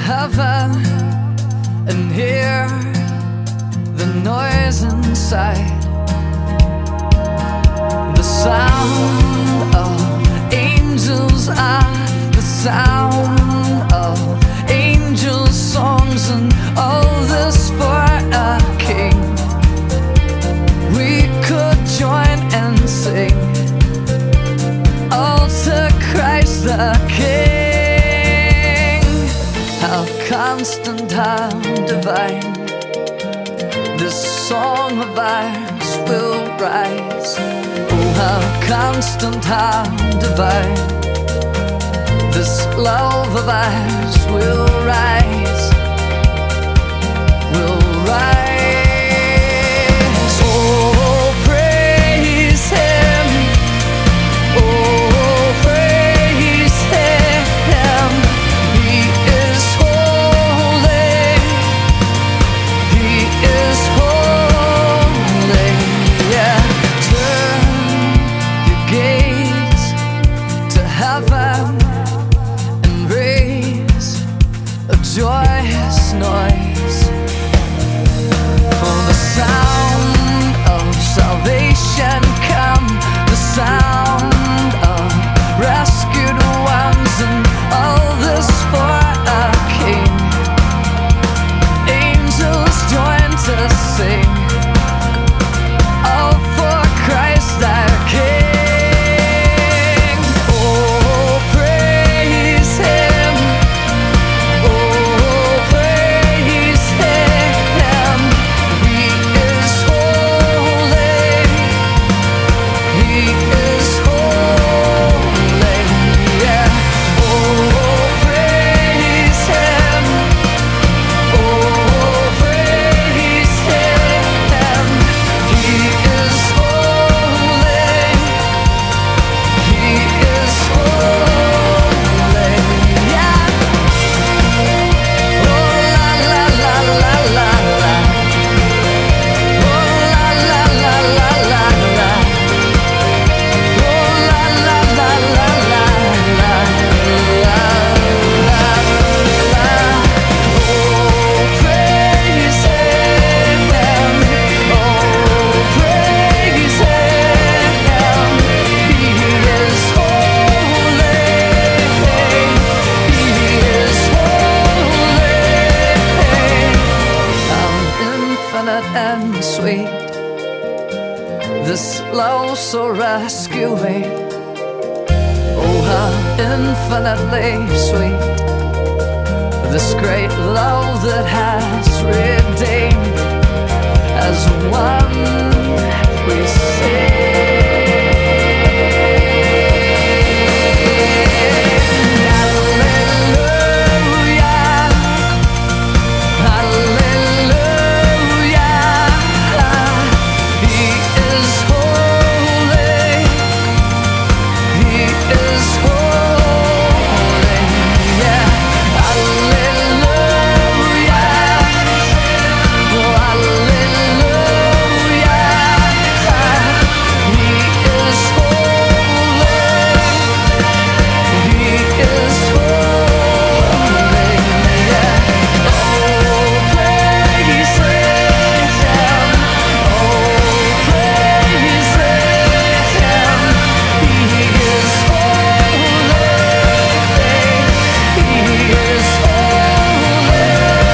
heaven and hear the noise inside, the sound of angels and the sound of angels' songs, and all this for a king. We could join and sing all to Christ the King. How constant, how divine, this song of ours will rise. Oh, how constant, how divine, this love of ours will rise, will rise. Oh, praise Him. Oh, praise Him. He is holy. He is holy. Yeah. Turn your gaze to heaven and raise a joyous noise. Oh, the sound of salvation come, the sound of rescued ones, and all this for a king. Angels join to sing, all for Christ our King. Oh, praise Him. Oh, praise Him. He is holy. He is holy. Yeah. Oh, praise Him. Oh, praise Him. He is holy. He is holy. Yeah. Oh, la la la la la la. Oh, la la la la la la. Oh, la la la la la la la la. Oh, praise Him. Oh, praise Him. He is holy. He is holy. How infinite and sweet, this love so rescuing. Oh, how infinitely sweet, this great love that has redeemed. As one we sing. Hallelujah. Hallelujah. He is holy. He is holy. Yeah. Hallelujah. Oh, hallelujah. He is holy. He is holy. Yeah. Oh, praise Him. Oh, praise Him. He is holy. He is holy.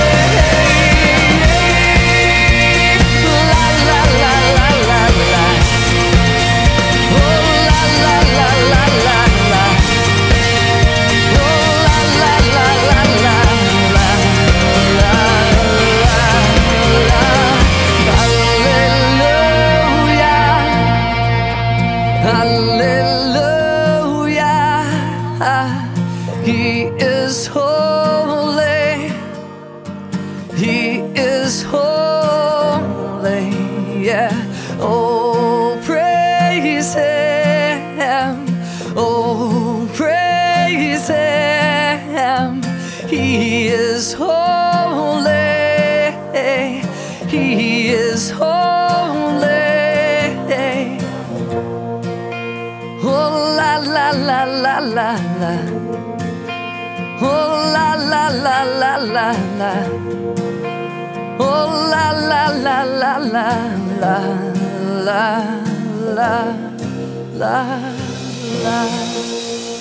La la la la la la. Oh, la la la la la la. Oh, la la la la la la. La la la. Hallelujah. Hallelujah. He is holy. He is holy. Yeah. Oh, praise Him. Oh, praise Him. He is holy. He is holy. Oh, la la la la la la. Oh la la la la la la. Oh la la la la la la la la la la.